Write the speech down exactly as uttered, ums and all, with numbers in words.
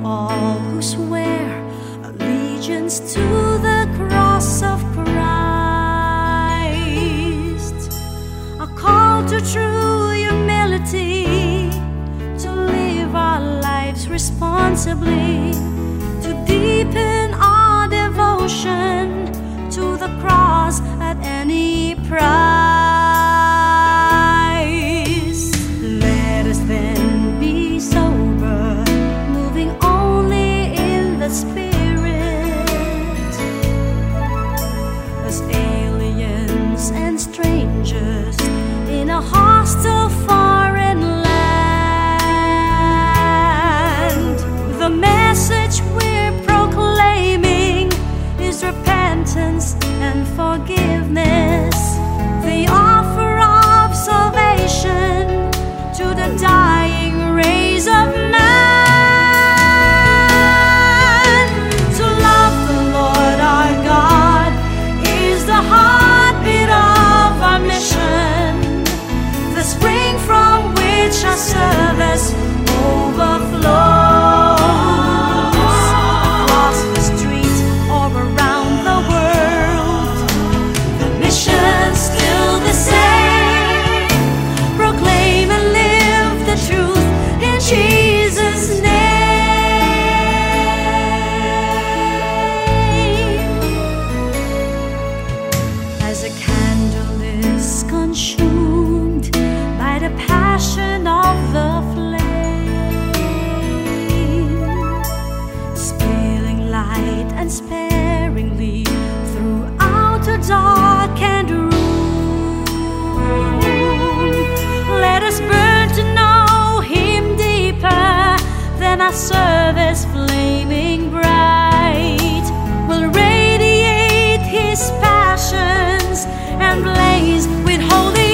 all who swear allegiance to the cross of Christ, a call to true humility, to live our lives responsibly, to deepen our devotion to the cross at any price. Let us then be sober, moving only in the Spirit, as aliens and strangers in a hostile foreign land. The message we're proclaiming is repentance and forgiveness, the offer of salvation to the dying race of man. To love the Lord our God is the heartbeat of our mission, the spring from which our service overflows. Across the street or around the world, the mission's still the same. Proclaim and live the truth in Jesus' name. As a candle is consumed by the passion of the flame, spilling light and sparingly throughout a darkened room, let us burn to know Him deeper than our service flaming bright. We'll radiate His passions and blaze with holy